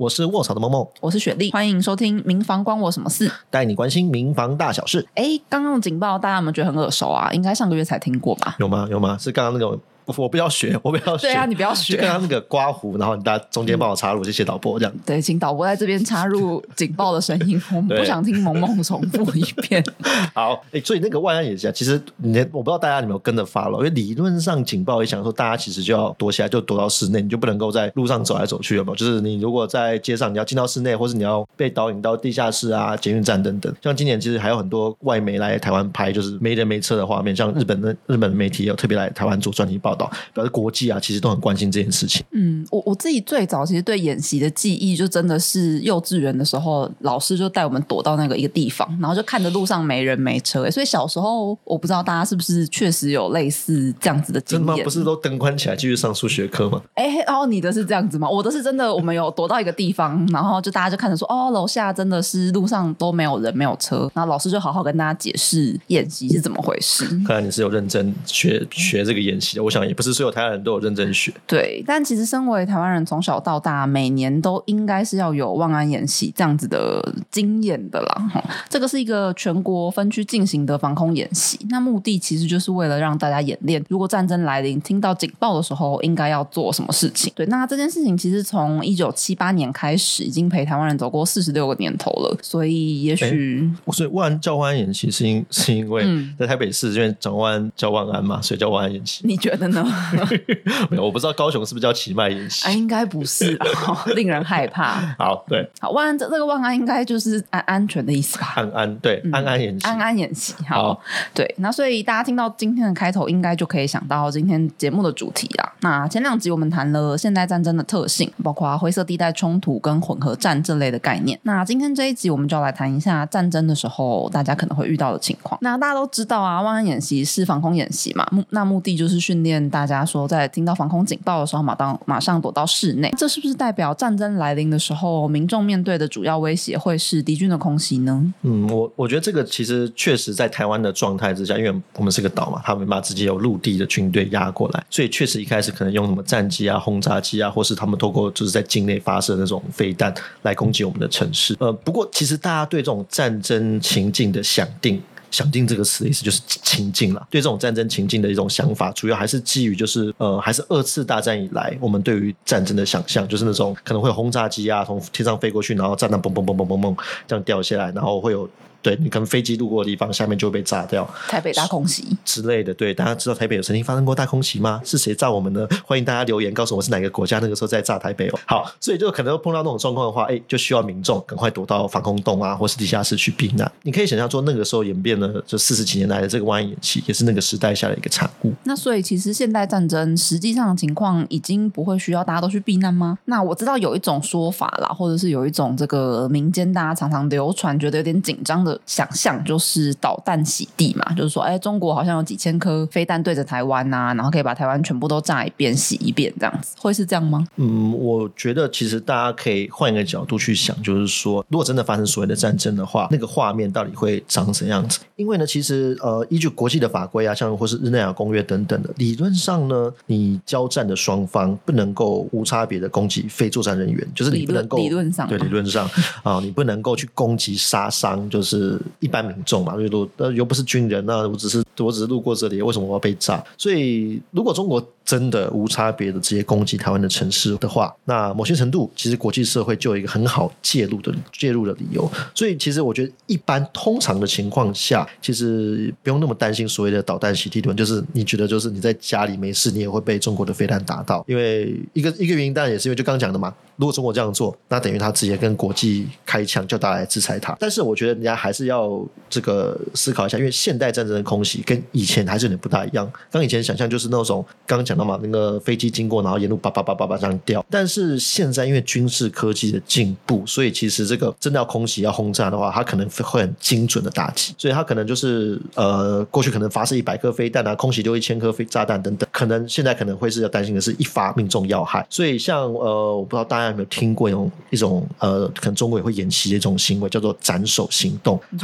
我是卧槽的梦梦， 我是雪莉，欢迎收听民防关我什么事， 带你关心民防大小事。 刚刚的警报大家有没有觉得很耳熟啊？应该上个月才听过吧？ 有吗？是刚刚那种我不要学， 对啊，你不要学， 就刚刚那个刮胡，然后你大家中间帮我插入，谢谢导播这样。 对，请导播在这边插入警报的声音，我们不想听萌萌重复一遍。 好，所以那个万安演习其实我不知道大家有没有跟着发了，因为理论上警报也想说大家其实就要躲起来，就躲到室内，你就不能够在路上走来走去，有没有？就是你如果在街上你要进到室内，或是你要被导引到地下室啊、捷运站等等。像今年其实还有很多外媒来台湾拍就是没人没车的画面，像日本的媒体也有特别来台湾做专题报道，表示国际啊其实都很关心这件事情。 我自己最早其实对演习的记忆就真的是幼稚园的时候，老师就带我们躲到一个地方，然后就看着路上没人没车。所以小时候我不知道大家是不是确实有类似这样子的经验。 真的吗？不是都灯关起来继续上数学课吗？ 然后你的是这样子吗？我的是真的，我们有躲到一个地方，然后就大家就看着说楼下真的是路上都没有人没有车，然后老师就好好跟大家解释演习是怎么回事。 看来你是有认真学这个演习的，我想也不是所有台湾人都有认真学。 对，但其实身为台湾人，从小到大每年都应该是要有万安演习这样子的经验的啦。这个是一个全国分区进行的防空演习，那目的其实就是为了让大家演练如果战争来临听到警报的时候应该要做什么事情。对，那这件事情其实从1978年开始已经陪台湾人走过46个年头了，所以也许所以万安叫万安演习是因为在台北市因为长万安叫万安嘛，所以叫万安演习。 你觉得呢？ 没有，我不知道高雄是不是叫奇迈演习应该不是令人害怕。 好，对， 好，万安这个万安应该就是安全的意思吧？ 安对，安安演习， 安安演习。好，对，那所以大家听到今天的开头应该就可以想到今天节目的主题啦。那前2集我们谈了现代战争的特性，包括灰色地带冲突跟混合战这类的概念。那今天这一集我们就要来谈一下战争的时候大家可能会遇到的情况。那大家都知道啊，万安演习是防空演习嘛，那目的就是训练大家说在听到防空警报的时候马上躲到室内。这是不是代表战争来临的时候民众面对的主要威胁会是敌军的空袭呢？ 我觉得这个其实确实在台湾的状态之下，因为我们是个岛嘛，他们没办法直接有陆地的军队压过来，所以确实一开始可能用什么战机啊、轰炸机啊，或是他们透过就是在境内发射那种飞弹来攻击我们的城市。不过其实大家对这种战争情境的想定这个词的意思就是情境啦，对这种战争情境的一种想法主要还是基于就是还是2次大战以来我们对于战争的想象，就是那种可能会有轰炸机啊从天上飞过去，然后炸弹嘣嘣嘣嘣嘣嘣这样掉下来，然后会有对你可能飞机路过的地方下面就会被炸掉， 台北大空袭之类的。对，大家知道台北有曾经发生过大空袭吗？是谁炸我们呢？欢迎大家留言告诉我是哪个国家那个时候在炸台北好，所以就可能碰到那种状况的话就需要民众赶快躲到防空洞啊或是地下室去避难。你可以想象说那个时候演变了就40几年来的这个万安演习也是那个时代下的一个产物。 那所以其实现代战争实际上的情况已经不会需要大家都去避难吗？那我知道有一种说法啦，或者是有一种这个民间大家常常流传觉得有点紧张的想象，就是导弹洗地嘛，就是说中国好像有几千颗飞弹对着台湾啊，然后可以把台湾全部都炸一遍洗一遍这样子，会是这样吗？ 我觉得其实大家可以换一个角度去想，就是说如果真的发生所谓的战争的话，那个画面到底会长怎样子。因为呢其实依据国际的法规啊，像或是日内瓦公约等等的，理论上呢你交战的双方不能够无差别的攻击非作战人员，就是你不能够理论上对理论上你不能够去攻击杀伤就是一般民众嘛，又不是军人啊，我只是路过这里，为什么我要被炸？所以如果中国真的无差别的直接攻击台湾的城市的话，那某些程度其实国际社会就有一个很好介入的理由。所以其实我觉得一般通常的情况下其实不用那么担心所谓的导弹洗地论，就是你觉得就是你在家里没事你也会被中国的飞弹打到。因为一个原因当然也是因为就刚刚讲的嘛，如果中国这样做那等于他直接跟国际开枪叫大家来制裁他。但是我觉得人家还是要这个思考一下，因为现代战争的空袭跟以前还是有点不大一样。刚以前想象就是那种刚刚讲到嘛，那个飞机经过然后沿路叭叭叭叭叭这样掉，但是现在因为军事科技的进步，所以其实这个真的要空袭要轰炸的话，它可能会很精准的打击，所以它可能就是过去可能发射100颗飞弹啊，空袭丢1000颗炸弹等等，可能现在可能会是要担心的是一发命中要害。所以像我不知道大家有没有听过一种可能中国也会演习的一种行为叫做斩首行动，它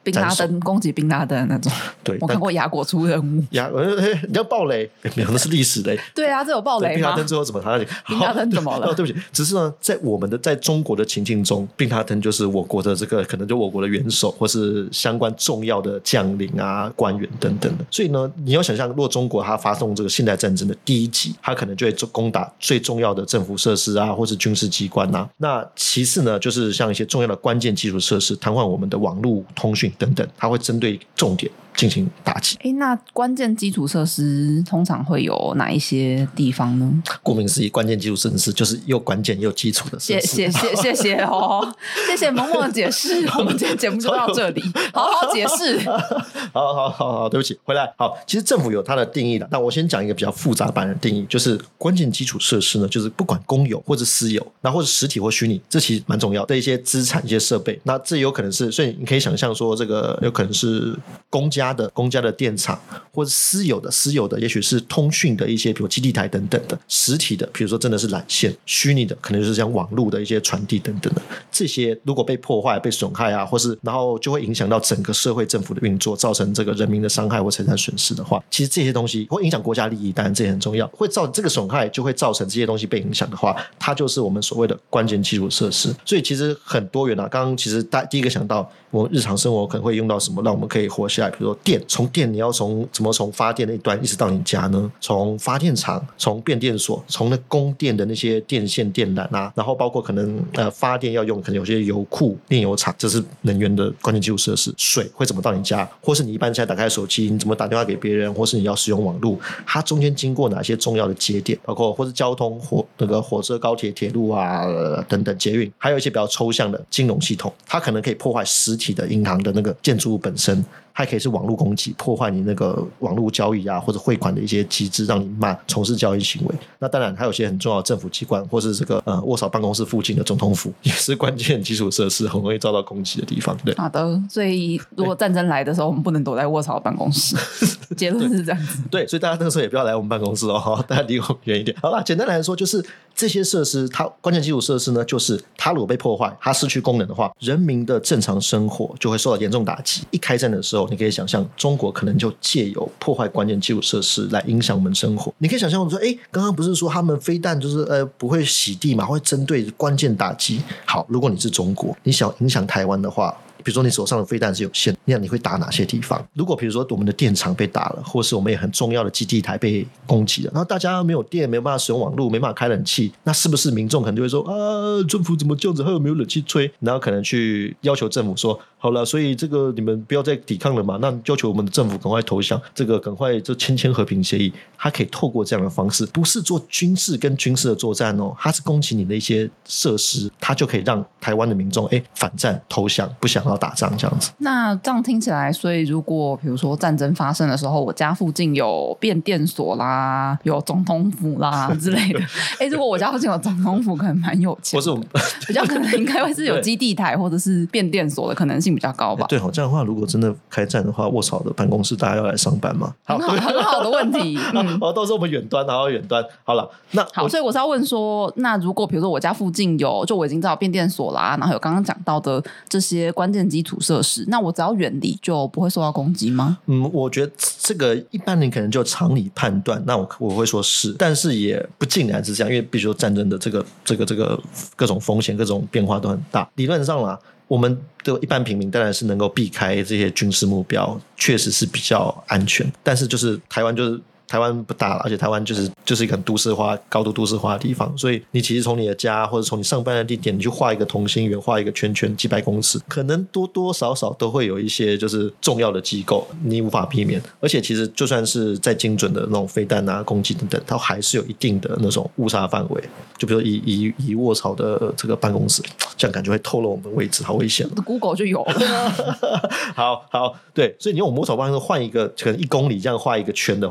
宾拉登攻击宾拉登的那种。 对， 我看过雅果出任务。 你要爆雷？没有，那是历史雷。 对啊，这有爆雷吗？ 宾拉登最后怎么他？ 宾拉登怎么了？ 对不起，只是呢，在中国的情境中，宾拉登就是我国的这个可能就我国的元首或是相关重要的将领啊、官员等等的。所以呢，你要想象，如果中国它发动这个现代战争的第一集，它可能就会攻打最重要的政府设施啊，或是军事机关啊。那其次呢，就是像一些重要的关键基础设施，瘫痪我们的网络通讯等等，它会针对重点进行打击。 那关键基础设施通常会有哪一些地方呢？ 顾名思义，关键基础设施就是又关键又基础的设施。 谢谢哦，谢谢萌萌的解释。我们今天节目就到这里，好好解释。 好，对不起，回来。好，其实政府有它的定义的，但我先讲一个比较复杂版的定义，就是关键基础设施呢，就是不管公有或者私有，那或者实体或虚拟，这其实蛮重要的一些资产、一些设备。那这有可能是，所以你可以想象说，这个有可能是公家的电厂，或者私有的，也许是通讯的一些，比如基地台等等的。实体的，比如说真的是缆线；虚拟的，可能就是像网络的一些传递等等的。这些如果被破坏、被损害啊，或是然后就会影响到整个社会政府的运作，造成这个人民的伤害或财产损失的话，其实这些东西会影响国家利益，当然这也很重要。会造成这个损害，就会造成这些东西被影响的话，它就是我们所谓的关键基础设施。所以其实很多元啊。刚刚其实第一个想到，我们日常生活可能会用到什么，让我们可以活下来。比如说电，从电你要怎么从发电那一端一直到你家呢？从发电厂，从变电所，从那供电的那些电线电缆啊，然后包括可能发电要用，可能有些油库、炼油厂，这是能源的关键基础设施。水会怎么到你家，或是你一般现在打开手机，你怎么打电话给别人，或是你要使用网络，它中间经过哪些重要的节点，包括或是交通火车、高铁、铁路啊等等捷运，还有一些比较抽象的金融系统，它可能可以破坏实体的银行的那个建筑物本身。它也可以是网络攻击，破坏你那个网络交易啊，或者汇款的一些机制，让你慢从事交易行为。那当然还有一些很重要的政府机关，或是这个卧槽办公室附近的总统府，也是关键基础设施，很容易遭到攻击的地方。对， 好的。所以如果战争来的时候，我们不能躲在卧槽办公室。结论是这样子。 对，所以大家那个时候也不要来我们办公室哦，大家离我们远一点。好啦，简单来说就是这些设施，它关键基础设施呢，就是它如果被破坏，它失去功能的话，人民的正常生活就会受到严重打击。一开战的时候，你可以想象中国可能就借由破坏关键基础设施来影响我们生活。你可以想象说，刚刚不是说他们飞弹就是不会洗地嘛，会针对关键打击。好，如果你是中国，你想影响台湾的话，比如说你手上的飞弹是有限，那你会打哪些地方？如果比如说我们的电厂被打了，或是我们也很重要的基地台被攻击了，然后大家没有电，没有办法使用网络，没办法开冷气，那是不是民众可能就会说政府怎么这样子，还有没有冷气吹？然后可能去要求政府说，好了，所以这个你们不要再抵抗了嘛，那要求我们的政府赶快投降，这个赶快就签和平协议。它可以透过这样的方式，不是做军事跟军事的作战哦，它是攻击你的一些设施，它就可以让台湾的民众反战投降，不想要打仗这样子。 那这样听起来，所以如果比如说战争发生的时候，我家附近有变电所啦，有总统府啦之类的，如果我家附近有总统府，可能蛮有钱， 或是我们比较可能应该会是有基地台或者是变电所的可能性比较高吧。 对，这样的话，如果真的开战的话，卧槽的办公室大家要来上班吗？ 很好的问题。 到时候我们远端，然后远端好了。那好，所以我是要问说，那如果比如说我家附近有，就我已经知道变电所啦，然后有刚刚讲到的这些关键基础设施，那我只要远离就不会受到攻击吗？ 我觉得这个一般人可能就常理判断，那我会说是，但是也不尽然是这样，因为比如说战争的这个各种风险、各种变化都很大。理论上啦，我们的一般平民当然是能够避开这些军事目标，确实是比较安全。但是就是台湾不大了，而且台湾就是一个很都市化、高度都市化的地方，所以你其实从你的家或者从你上班的地点，你去画一个同心圆，画一个圈圈，几百公尺，可能多多少少都会有一些就是重要的机构，你无法避免。而且其实就算是再精准的那种飞弹啊、攻击等等，它还是有一定的那种误差范围。就比如以卧槽的这个办公室，这样感觉会透露我们的位置，好危险。 Google 就有了。 好，对，所以你用卧槽办公室换一个可能1公里这样画一个圈的话，500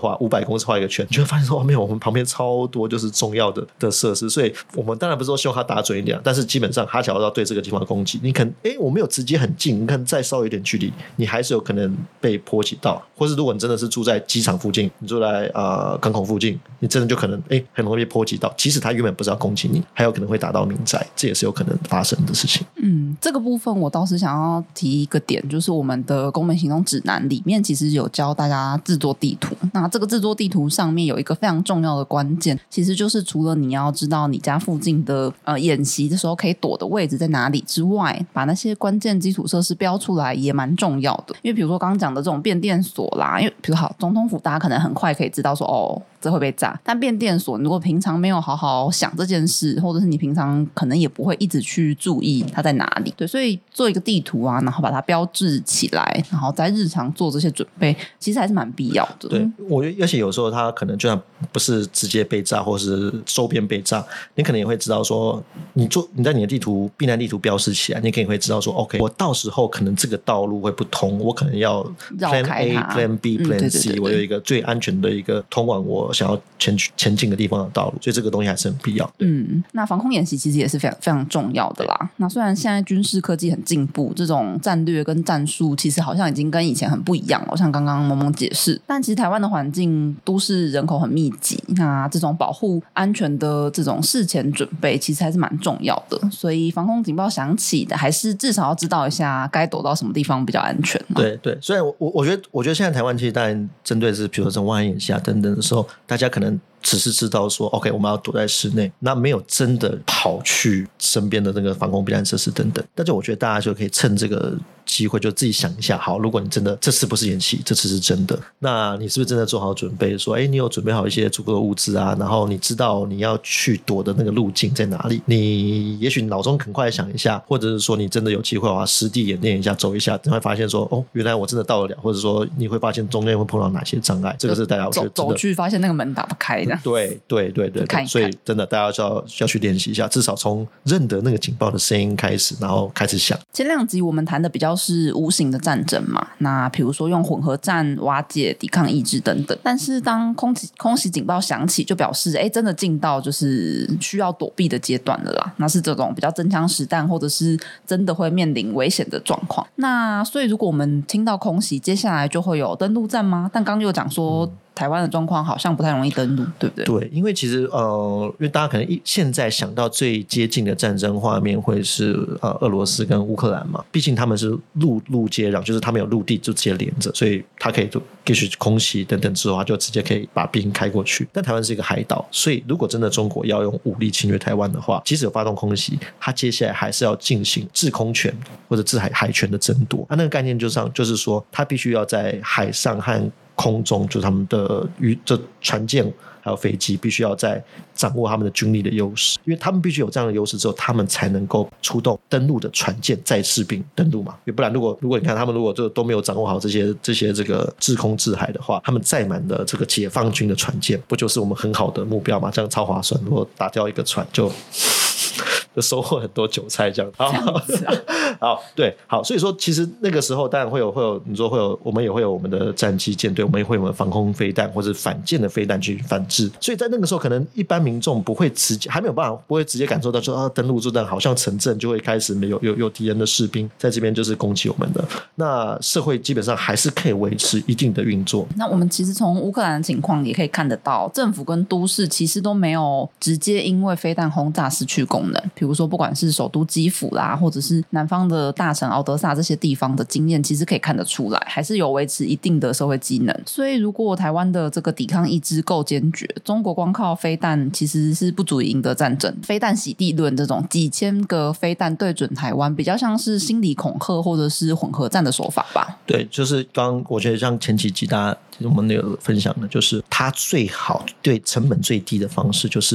公尺画一个圈，你就会发现说没有，我们旁边超多就是重要的设施，所以我们当然不是说希望他打准一点，但是基本上他只要对这个地方的攻击，你可能我没有直接很近，你可能再稍微有点距离，你还是有可能被波及到，或是如果你真的是住在机场附近，你住在港口附近，你真的就可能很容易被波及到，即使他原本不是要攻击你，还有可能会打到民宅，这也是有可能发生的事情。 这个部分我倒是想要提一个点，就是我们的公民行动指南里面其实有教大家制作地图，那这个制作地图上面有一个非常重要的关键，其实就是除了你要知道你家附近的演习的时候可以躲的位置在哪里之外，把那些关键基础设施标出来也蛮重要的。因为比如说刚刚讲的这种变电所啦，因为比如好总统府大家可能很快可以知道说这会被炸，但变电所如果平常没有好好想这件事，或者是你平常可能也不会一直去注意它在哪里。对，所以做一个地图啊，然后把它标志起来，然后在日常做这些准备，其实还是蛮必要的。 对，我觉得而且有时候它可能就算不是直接被炸，或是周边被炸，你可能也会知道说，你在你的地图避难地图标示起来，你可能会知道说 OK， 我到时候可能这个道路会不通，我可能要 Plan A、Plan B、Plan C， 我有一个最安全的一个通往我想要前进的地方的道路，所以这个东西还是很必要。 那防空演习其实也是非常非常重要的啦。那虽然现在军事科技很进步，这种战略跟战术其实好像已经跟以前很不一样了，像刚刚萌萌解释，但其实台湾的环境都市人口很密集，那这种保护安全的这种事前准备其实还是蛮重要的，所以防空警报响起的还是至少要知道一下该躲到什么地方比较安全。 对，虽然我觉得现在台湾其实当然针对是比如说这种万安演习啊等等的时候，大家可能只是知道说 OK 我们要躲在室内，那没有真的跑去身边的那个防空避难设施等等，但是我觉得大家就可以趁这个机会就自己想一下，好，如果你真的这次不是演习，这次是真的，那你是不是真的做好准备，说你有准备好一些足够的物资啊，然后你知道你要去躲的那个路径在哪里，你也许脑中很快想一下，或者是说你真的有机会的话实地演练一下，走一下，你会发现说原来我真的到得了，或者说你会发现中间会碰到哪些障碍，这个是大家我觉得走去发现那个门打不开的。 对， 看一看， 所以真的大家要去练习一下，至少从认得那个警报的声音开始，然后开始想。 前两集我们谈的比较是无形的战争嘛，那比如说用混合战瓦解抵抗意志等等，但是当空袭警报响起，就表示真的进到就是需要躲避的阶段了啦，那是这种比较真枪实弹或者是真的会面临危险的状况。那所以如果我们听到空袭，接下来就会有登陆战吗？但刚刚又讲说台湾的状况好像不太容易登陆，对不对？ 对，因为其实因为大家可能现在想到最接近的战争画面会是俄罗斯跟乌克兰嘛，毕竟他们是陆接壤，就是他们有陆地就直接连着，所以他可以继续空袭等等之后，他就直接可以把兵开过去。但台湾是一个海岛，所以如果真的中国要用武力侵略台湾的话，即使有发动空袭，他接下来还是要进行制空权或者制海权的争夺。那个概念就是说，他必须要在海上和空中，就是他们的这船舰还有飞机必须要在掌握他们的军力的优势，因为他们必须有这样的优势之后，他们才能够出动登陆的船舰载士兵登陆嘛。不然如果你看他们如果就都没有掌握好这些这个制空制海的话，他们载满的这个解放军的船舰，不就是我们很好的目标嘛？这样超划算，如果打掉一个船就收获很多韭菜这样。好，对，好，所以说其实那个时候当然会有你说会有，我们也会有我们的战机舰队，我们也会有我们防空飞弹或者反舰的飞弹去反制，所以在那个时候可能一般民众不会直接还没有办法不会直接感受到说登陆作战好像城镇就会开始有敌人的士兵在这边就是攻击我们的，那社会基本上还是可以维持一定的运作。 那我们其实从乌克兰的情况也可以看得到，政府跟都市其实都没有直接因为飞弹轰炸失去功能，比如说不管是首都基辅啦，或者是南方的大城敖德萨这些地方的经验，其实可以看得出来还是有维持一定的社会机能。所以如果台湾的这个抵抗意志够坚决，中国光靠飞弹其实是不足以赢得战争。飞弹洗地论这种几千个飞弹对准台湾，比较像是心理恐吓或者是混合战的手法吧。 对，就是刚我觉得像前几集大家我们有分享的，就是它最好对成本最低的方式就是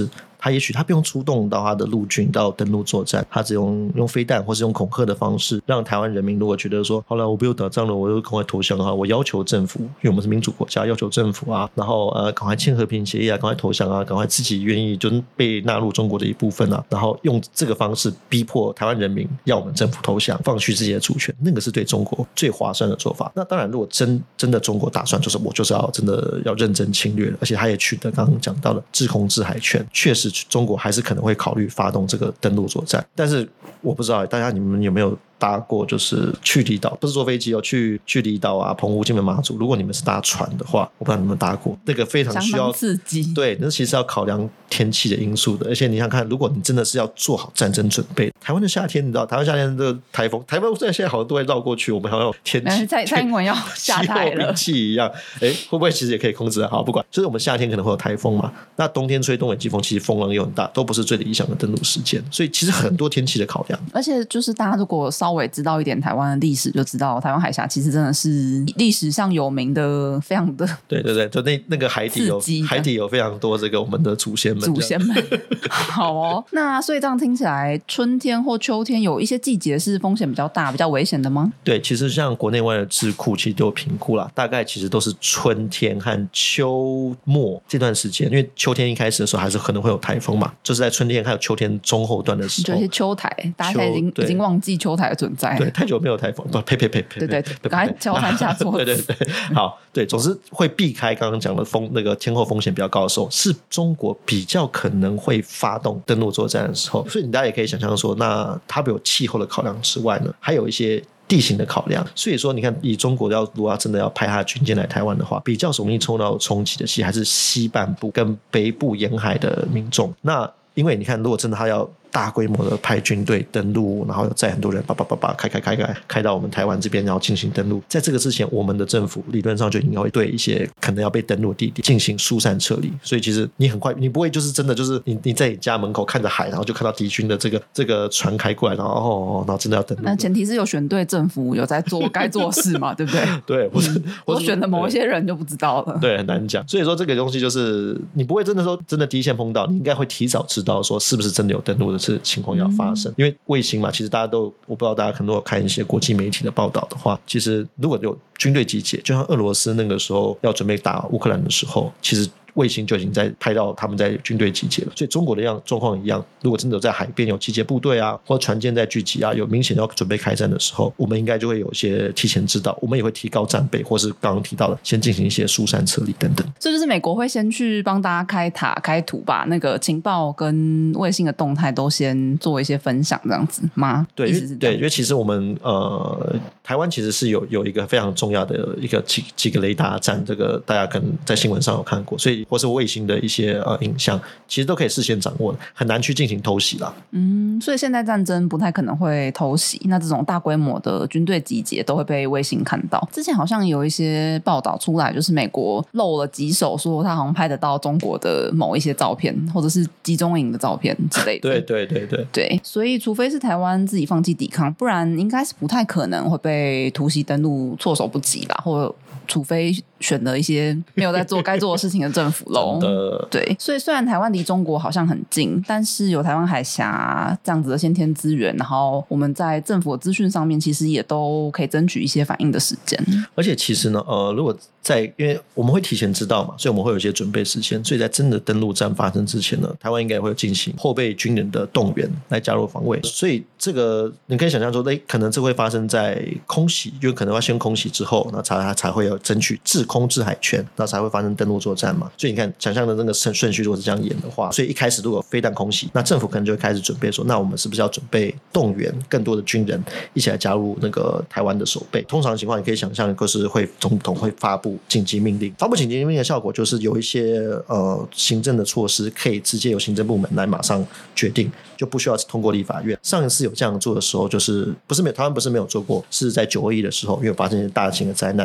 他也许他不用出动到他的陆军到登陆作战，他只用飞弹或是用恐吓的方式，让台湾人民如果觉得说好了我不用打仗了，我就赶快投降啊，我要求政府，因为我们是民主国家，要求政府啊，然后赶快签和平协议啊，赶快投降啊，赶快自己愿意就是被纳入中国的一部分啊，然后用这个方式逼迫台湾人民要我们政府投降，放弃自己的主权，那个是对中国最划算的做法。那当然如果真的中国打算就是我就是要真的要认真侵略了，而且他也取得刚刚讲到的制空制海权，确实中国还是可能会考虑发动这个登陆作战。但是我不知道大家你们有没有搭过就是去离岛，不是坐飞机去离岛啊，澎湖、金门、马祖，如果你们是搭船的话，我不知道你们搭过，那个非常需要刺激， 对，那其实要考量天气的因素的。而且你想看，如果你真的是要做好战争准备，台湾的夏天你知道台湾夏天的台风现在好像都会绕过去，我们好像有天气蔡英文要下台了， 气候兵器一样，会不会其实也可以控制得好？不管，就是我们夏天可能会有台风嘛，那冬天吹东北季风，其实风浪又很大，都不是最理想的登陆时间，所以其实很多天气的考量。 而且就是大家如果稍微知道一点台湾的历史，就知道台湾海峡其实真的是历史上有名的，非常的对，就那个海底有非常多这个我们的祖先们。 好哦，那所以这样听起来，春天或秋天有一些季节是风险比较大、比较危险的吗？ 对，其实像国内外的智库其实都有评估啦，大概其实都是春天和秋末这段时间，因为秋天一开始的时候还是可能会有台风嘛，就是在春天还有秋天中后段的时候， 就一些秋台，大家现在已经忘记秋台的存在， 对，太久没有台风，呸， 对，赶快敲三下桌子， 对，好，对，总之会避开刚刚讲的那个天候风险比较高的时候，是中国比较可能会发动登陆作战的时候，所以大家也可以想象说，那它有气候的考量之外呢，还有一些地形的考量。所以说你看以中国如果要真的要派他的军舰来台湾的话，比较容易受到冲击的其实还是西半部跟北部沿海的民众。那因为你看如果真的他要大规模的派军队登陆，然后载很多人开到我们台湾这边，然后进行登陆。在这个之前，我们的政府理论上就应该会对一些可能要被登陆的地点进行疏散撤离。所以其实你很快，你不会就是真的就是你在你家门口看着海，然后就看到敌军的这个船开过来，然后真的要登陆。 那前提是有选对政府，有在做该做的事嘛，对不对？ 对， 我选的某一些人就不知道了。 对，很难讲。所以说这个东西就是你不会真的说真的第一线碰到，你应该会提早知道说是不是真的有登陆的情况要发生。因为卫星嘛，其实大家都我不知道大家可能都有看一些国际媒体的报道的话，其实如果有军队集结，就像俄罗斯那个时候要准备打乌克兰的时候，其实卫星就已经在拍到他们在军队集结了。所以中国的状况一样，如果真的在海边有集结部队啊，或者船舰在聚集啊，有明显要准备开战的时候，我们应该就会有一些提前知道，我们也会提高战备，或是刚刚提到的先进行一些疏散撤离等等。 这就是美国会先去帮大家开塔开图，把那个情报跟卫星的动态都先做一些分享，这样子吗？ 对，因为其实我们台湾其实是有一个非常重要的一个几个雷达站，这个大家可能在新闻上有看过，所以或是卫星的一些影像，其实都可以事先掌握的，很难去进行偷袭啦。 所以现代战争不太可能会偷袭，那这种大规模的军队集结都会被卫星看到。之前好像有一些报道出来，就是美国漏了几手，说他好像拍得到中国的某一些照片，或者是集中营的照片之类的。对，所以除非是台湾自己放弃抵抗，不然应该是不太可能会被突袭登陆措手不及啦，或除非选了一些没有在做该做的事情的政府咯。对，所以虽然台湾离中国好像很近，但是有台湾海峡这样子的先天资源，然后我们在政府的资讯上面其实也都可以争取一些反应的时间。 而且其实呢如果因为我们会提前知道嘛，所以我们会有一些准备时间，所以在真的登陆战发生之前呢，台湾应该也会进行后备军人的动员来加入防卫。所以这个你可以想象说可能这会发生在空袭，因为可能要先空袭之后，那才会有争取制空制海权，那才会发生登陆作战嘛。所以你看想象的那个顺序如果是这样演的话，所以一开始如果有飞弹空袭，那政府可能就会开始准备说，那我们是不是要准备动员更多的军人一起来加入那个台湾的守备。通常情况你可以想象就是总统会发布紧急命令，发布紧急命令的效果就是有一些行政的措施可以直接由行政部门来马上决定，就不需要通过立法院。上一次有这样做的时候，就是台湾不是没有做过，是在921的时候，因为发生一些大型的灾难，他就必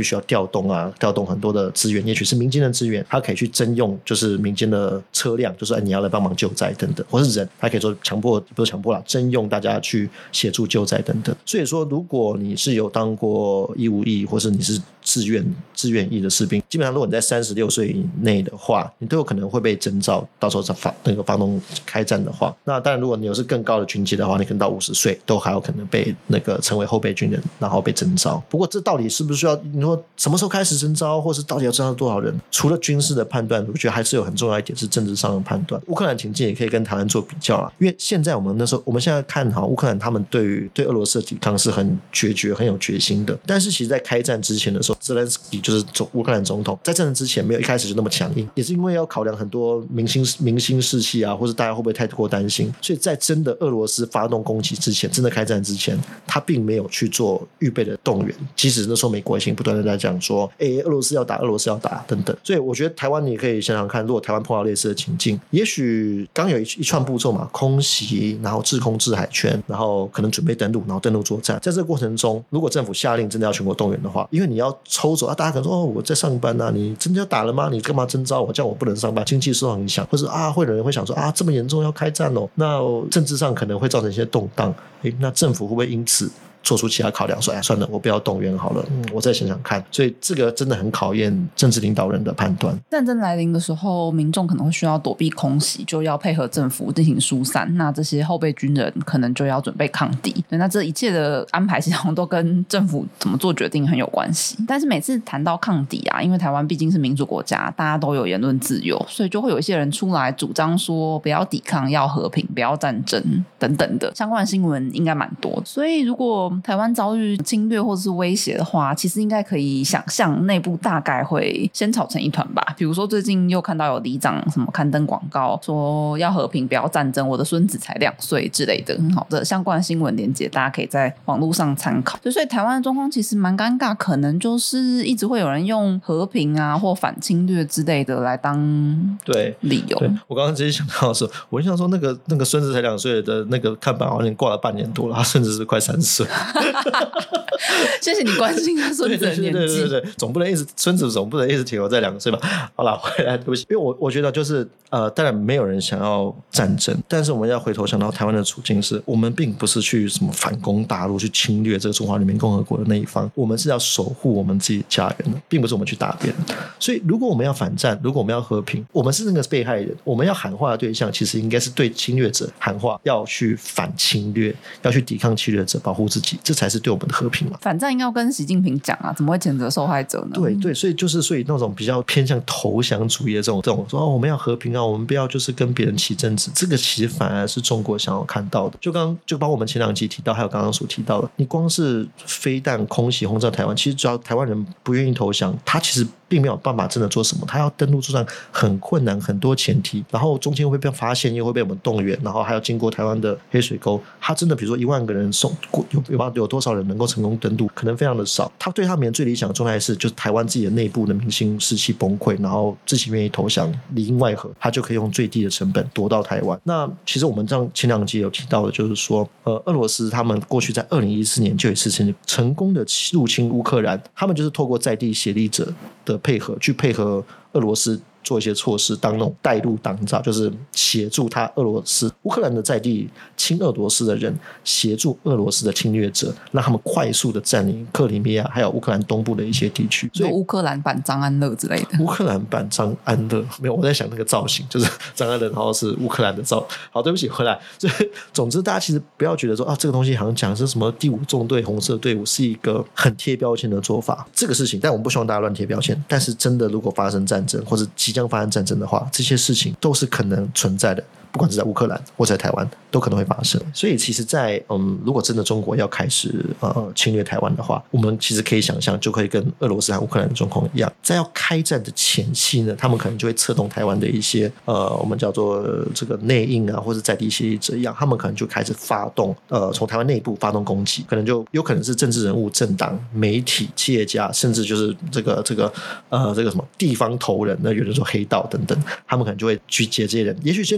须要调动很多的资源，也许是民间的资源，他可以去征用就是民间的车辆，就是你要来帮忙救灾等等，或是人，他可以说不是强迫啦，征用大家去协助救灾等等。所以说，如果你是有当过义务役，或是你是志愿役的士兵，基本上如果你在36岁以内的话，你都有可能会被征召，到时候发动开战的话，那当然如果你有是更高的军阶的话，你可能到50岁都还有可能被成为后备军人，然后被征召。不过这到底是不是需要你说什么时候开始征召，或是到底要征召多少人？除了军事的判断，我觉得还是有很重要一点是政治上的判断。乌克兰情境也可以跟台湾做比较啦，因为现在我们现在看好乌克兰，他们对俄罗斯的抵抗是很决绝、很有决心的。但是其实在开战之前的时候，泽连斯基就是乌克兰总统，在战争之前没有一开始就那么强硬，也是因为要考量很多民心士气啊，或者大家会不会太过担心，所以在真的俄罗斯发动攻击之前，真的开战之前，他并没有去做预备的动员。即使那时候美国已经不断的在讲说，俄罗斯要打等等。所以我觉得台湾你也可以想想看，如果台湾碰到类似的情境，也许刚有一串步骤嘛，空袭，然后制空制海权，然后可能准备登陆，然后登陆作战。在这个过程中，如果政府下令真的要全国动员的话，因为你要抽走大家可能说我在上班啊，你真的要打了吗？你干嘛征召我？这样我不能上班，经济受到影响，或者会有人会想说这么严重要开战哦，那政治上可能会造成一些动荡。那政府会不会因此做出其他考量，说算了，我不要动员好了，我再想想看。所以这个真的很考验政治领导人的判断。 战争来临的时候，民众可能会需要躲避空袭，就要配合政府进行疏散，那这些后备军人可能就要准备抗敌。对，那这一切的安排其实都跟政府怎么做决定很有关系。但是每次谈到抗敌因为台湾毕竟是民主国家，大家都有言论自由，所以就会有一些人出来主张说不要抵抗，要和平，不要战争等等的相关的新闻应该蛮多的。所以如果台湾遭遇侵略或是威胁的话，其实应该可以想象内部大概会先吵成一团吧。比如说最近又看到有里长什么刊登广告说要和平不要战争，我的孙子才2岁之类的很好的相关的新闻连结，大家可以在网络上参考。所以台湾的状况其实蛮尴尬，可能就是一直会有人用和平或反侵略之类的来当理由。 对，我刚刚直接想到的是，我想说那个孙子才2岁的那个看板好像挂了半年多了，他孙子是快3岁。 谢谢你关心他孙子的年纪。 对，孙子总不能一直停留在2岁吧。好啦，回来，对不起，因为我觉得就是当然没有人想要战争，但是我们要回头想到台湾的处境是，我们并不是去什么反攻大陆，去侵略这个中华人民共和国的那一方，我们是要守护我们自己家人的，并不是我们去打别人。所以如果我们要反战，如果我们要和平，我们是那个被害人，我们要喊话的对象其实应该是对侵略者喊话，要去反侵略，要去抵抗侵略者，保护自己，这才是对我们的和平嘛。 反战应该要跟习近平讲怎么会谴责受害者呢？ 对，所以那种比较偏向投降主义的这种说我们要和平我们不要就是跟别人起争执，这个其实反而是中国想要看到的。就包括我们前2集提到，还有刚刚所提到的，你光是飞弹空袭轰炸台湾，其实只要台湾人不愿意投降，他其实并没有办法真的做什么，他要登陆作战很困难，很多前提，然后中间会被发现，又会被我们动员，然后还要经过台湾的黑水沟，他真的比如说1万个人有多少人能够成功登陆，可能非常的少。他对他们最理想的状态是，就是台湾自己的内部的民心士气崩溃，然后自己愿意投降，里应外合，他就可以用最低的成本夺到台湾。那其实我们前2集有提到的，就是说俄罗斯他们过去在2014年就有一次成功的入侵乌克兰，他们就是透过在地协力者的配合，去配合俄罗斯做一些措施，当那种带路挡照，就是协助乌克兰的在地亲俄罗斯的人协助俄罗斯的侵略者，让他们快速的占领克里米亚还有乌克兰东部的一些地区。 所以乌克兰版张安乐之类的。 乌克兰版张安乐没有，我在想那个造型，就是张安乐，然后是乌克兰的造。好，对不起，回来。所以总之，大家其实不要觉得说这个东西好像讲的是什么第5纵队红色队伍是一个很贴标签的做法。这个事情，但我们不希望大家乱贴标签。但是真的，如果发生战争或者即将发生战争的话，这些事情都是可能存在的，不管是在乌克兰或者在台湾都可能会发生。所以其实在如果真的中国要开始侵略台湾的话，我们其实可以想象，就可以跟俄罗斯和乌克兰的状况一样，在要开战的前夕呢，他们可能就会策动台湾的一些我们叫做这个内应或者在地协议者一样，他们可能就开始发动从台湾内部发动攻击，可能就有可能是政治人物、政党、媒体、企业家，甚至就是这个什么地方头人，那有人说黑道等等，他们可能就会集结这些人，也许先开始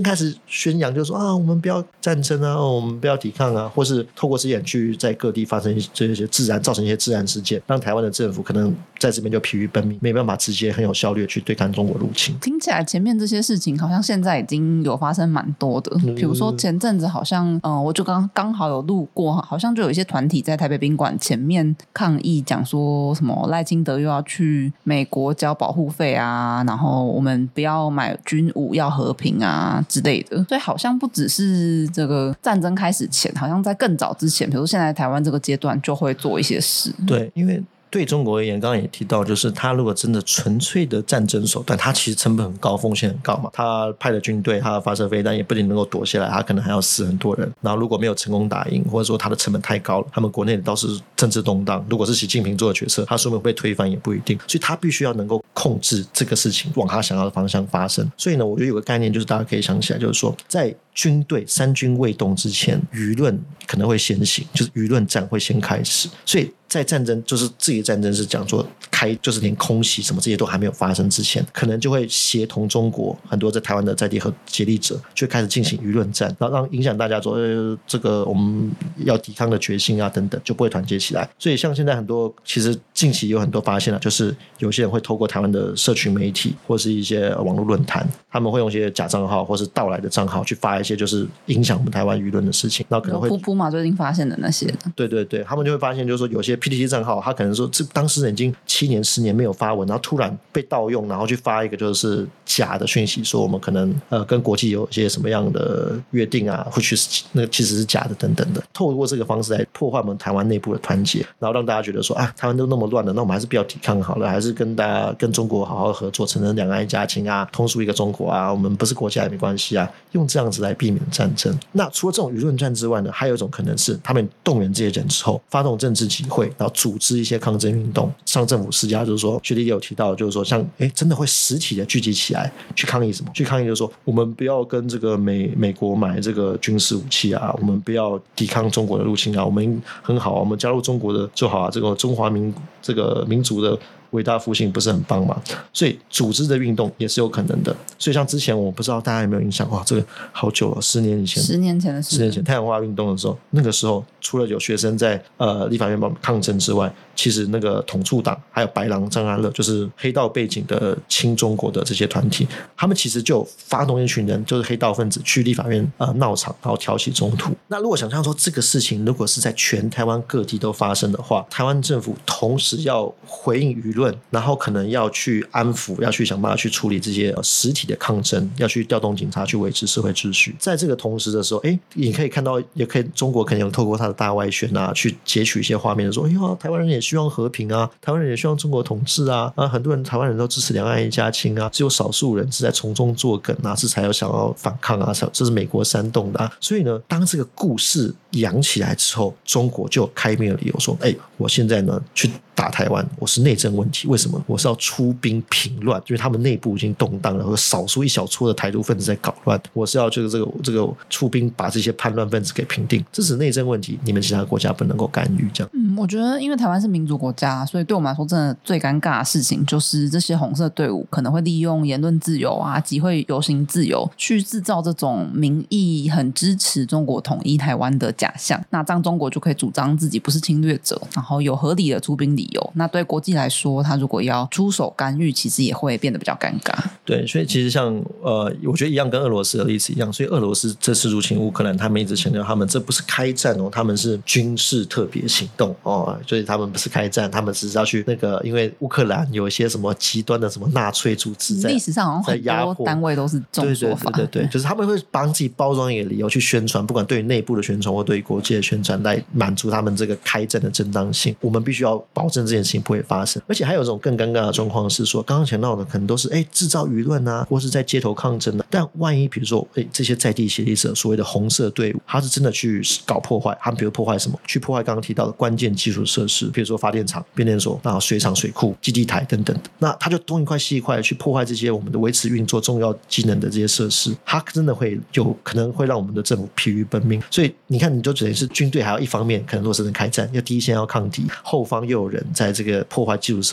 宣扬，就是说啊，我们不要战争啊，我们不要抵抗啊，或是透过这些去在各地发生这些造成一些自然事件，让台湾的政府可能在这边就疲于奔命，没办法直接很有效率的去对抗中国入侵。 听起来前面这些事情好像现在已经有发生蛮多的，比如说前阵子好像我就刚好有路过，好像就有一些团体在台北宾馆前面抗议，讲说什么赖清德又要去美国交保护费啊，然后我们不要买军武，要和平啊之类的。所以好像不只是这个战争开始前，好像在更早之前，比如说现在台湾这个阶段就会做一些事。 对，因为对中国而言，刚刚也提到，就是他如果真的纯粹的战争手段，他其实成本很高，风险很高嘛。他派的军队，他发射飞弹也不一定能够躲下来，他可能还要死很多人。然后如果没有成功打赢，或者说他的成本太高了，他们国内倒是政治动荡。如果是习近平做的决策，他说不定会被推翻也不一定。所以他必须要能够控制这个事情往他想要的方向发生。所以呢，我觉得有个概念就是大家可以想起来，就是说在军队三军未动之前，舆论可能会先行，就是舆论战会先开始。所以在战争，就是自己的战争是讲说就是连空袭什么这些都还没有发生之前，可能就会协同中国很多在台湾的在地和接力者，就开始进行舆论战，然后让影响大家说这个我们要抵抗的决心啊等等，就不会团结起来。所以像现在很多，其实近期有很多发现了，就是有些人会透过台湾的社群媒体或是一些网络论坛，他们会用一些假账号或是盗来的账号去发一些就是影响我们台湾舆论的事情，然后可能会噗嘛最近发现的那些的， 对对对，他们就会发现就是说有些 PTT 账号，他可能说这当事人已经7年10年没有发文，然后突然被盗用，然后去发一个就是假的讯息，说我们可能跟国际有一些什么样的约定啊，或许那个其实是假的等等的，透过这个方式来破坏我们台湾内部的团结，然后让大家觉得说啊，台湾都那么乱了，那我们还是不要抵抗好了，还是跟中国好好合作，承认两岸一家亲啊，通属一个中国啊，我们不是国家也没关系啊，用这样子来避免战争。那除了这种舆论战之外呢，还有一种可能是他们动员这些人之后，发动政治集会，然后组织一些抗争运动，向政府施压，就是说学弟也有提到，就是说像真的会实体的聚集起来去抗议什么？去抗议就是说我们不要跟这个美国买这个军事武器啊，我们不要抵抗中国的入侵啊，我们很好啊，我们加入中国的就好啊，这个中华这个民族的伟大复兴不是很棒吗？所以组织的运动也是有可能的。所以像之前我不知道大家有没有印象，哇，这个好久了，10年前10年前太阳花运动的时候，那个时候除了有学生在立法院抗争之外，其实那个统促党还有白狼张安乐，就是黑道背景的亲中国的这些团体，他们其实就发动一群人，就是黑道分子去立法院闹场，然后挑起冲突。那如果想象说这个事情如果是在全台湾各地都发生的话，台湾政府同时要回应舆论，然后可能要去安抚，要去想办法去处理这些实体的抗争，要去调动警察去维持社会秩序。在这个同时的时候，你可以看到，也可以中国可能有透过他的大外宣啊，去截取一些画面，说哎呦，台湾人也希望和平啊，台湾人也希望中国统治啊，很多人台湾人都支持两岸一家亲啊，只有少数人是在从中作梗啊，是才有想要反抗啊，这是美国煽动的啊。所以呢，当这个故事扬起来之后，中国就有开明的理由说，我现在呢去打台湾，我是内政问题，为什么？我是要出兵平乱，因为他们内部已经动荡了，和少数一小撮的台独分子在搞乱，我是要这个出兵把这些叛乱分子给平定，这是内政问题，你们其他国家不能够干预这样。 我觉得因为台湾是民主国家，所以对我们来说真的最尴尬的事情就是这些红色队伍可能会利用言论自由啊、集会游行自由去制造这种民意很支持中国统一台湾的假象，那这样中国就可以主张自己不是侵略者，然后有合理的出兵理由，那对国际来说他如果要出手干预，其实也会变得比较尴尬。 对，所以其实像我觉得一样，跟俄罗斯的例子一样，所以俄罗斯这次入侵乌克兰，他们一直强调他们这不是开战哦，他们是军事特别行动哦，所以他们不是开战，他们只是要去那个，因为乌克兰有一些什么极端的什么纳粹组织在历史上好像很多单位都是这种说法， 对，就是他们会帮自己包装一个理由去宣传，不管对于内部的宣传或对于国际的宣传，来满足他们这个开战的正当性。我们必须要保证这件事情不会发生。而且还有一种更尴尬的状况是说，刚刚讲到的可能都是制造舆论啊，或是在街头抗争啊，但万一比如说这些在地协力者所谓的红色队伍，他是真的去搞破坏，他们比如破坏什么？去破坏刚刚提到的关键基础设施，比如说发电厂、变电所、然后水厂、水库、基地台等等。那他就东一块西一块去破坏这些我们的维持运作重要机能的这些设施，他真的会有可能会让我们的政府疲于奔命。所以你看，你就只能是军队还要一方面可能如果是开战，要第一线要抗敌，后方又有人在这个破坏基础设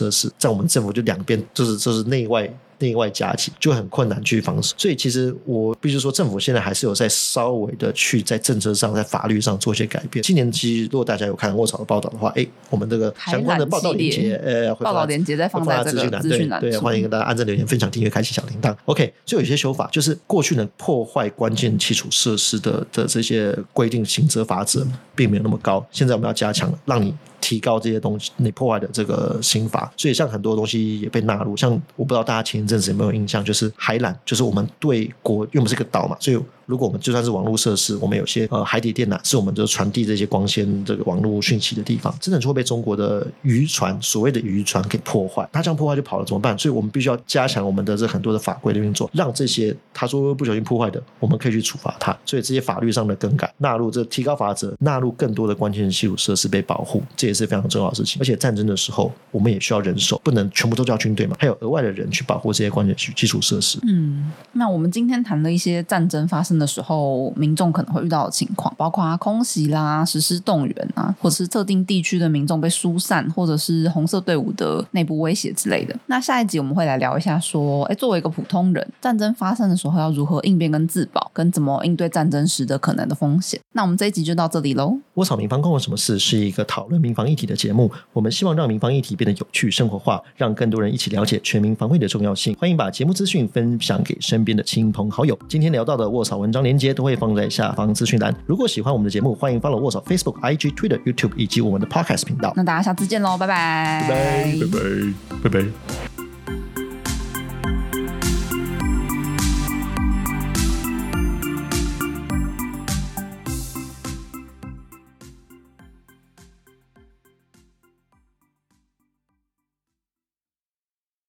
设施，在我们政府就两边就是内外夹击，就很困难去防守。所以其实我必须说，政府现在还是有在稍微的去在政策上、在法律上做一些改变。今年其实如果大家有看卧槽的报道的话，我们这个相关的报道连结， 报道连结再放在这个资讯栏， 对，欢迎跟大家按赞留言、分享、订阅、开启小铃铛。OK， 所以有些修法就是过去呢破坏关键基础设施的这些规定刑责法则并没有那么高，现在我们要加强了，让你提高这些东西你破坏的这个刑罚。所以像很多东西也被纳入，像我不知道大家前一阵子有没有印象，就是海缆，就是我们对国，因为我们是个岛嘛，所以如果我们就算是网络设施，我们有些海底电缆是我们就传递这些光纤这个网络讯息的地方，真的就会被中国的渔船，所谓的渔船给破坏。他这样破坏就跑了怎么办？所以我们必须要加强我们的这很多的法规的运作，让这些他说不小心破坏的，我们可以去处罚他。所以这些法律上的更改，纳入这提高罚则，纳入更多的关键基础设施被保护，这也是非常重要的事情。而且战争的时候，我们也需要人手，不能全部都叫军队嘛，还有额外的人去保护这些关键基础设施。 那我们今天谈了一些战争发生的时候民众可能会遇到的情况，包括空袭啦、实施动员啊，或者是特定地区的民众被疏散，或者是红色队伍的内部威胁之类的。那下一集我们会来聊一下说，作为一个普通人，战争发生的时候要如何应变跟自保，跟怎么应对战争时的可能的风险。那我们这一集就到这里咯。 窝草民防共有什么事是一个讨论民防议题的节目，我们希望让民防议题变得有趣生活化，让更多人一起了解全民防卫的重要性。欢迎把节目资讯分享给身边的亲朋好友。今天聊到的卧草文章连结都会放在下方资讯栏。如果喜欢我们的节目，欢迎 follow 卧草 Facebook、IG、Twitter、YouTube 以及我们的 Podcast 频道。 那大家下次见咯，拜拜， 拜拜，拜拜，拜拜。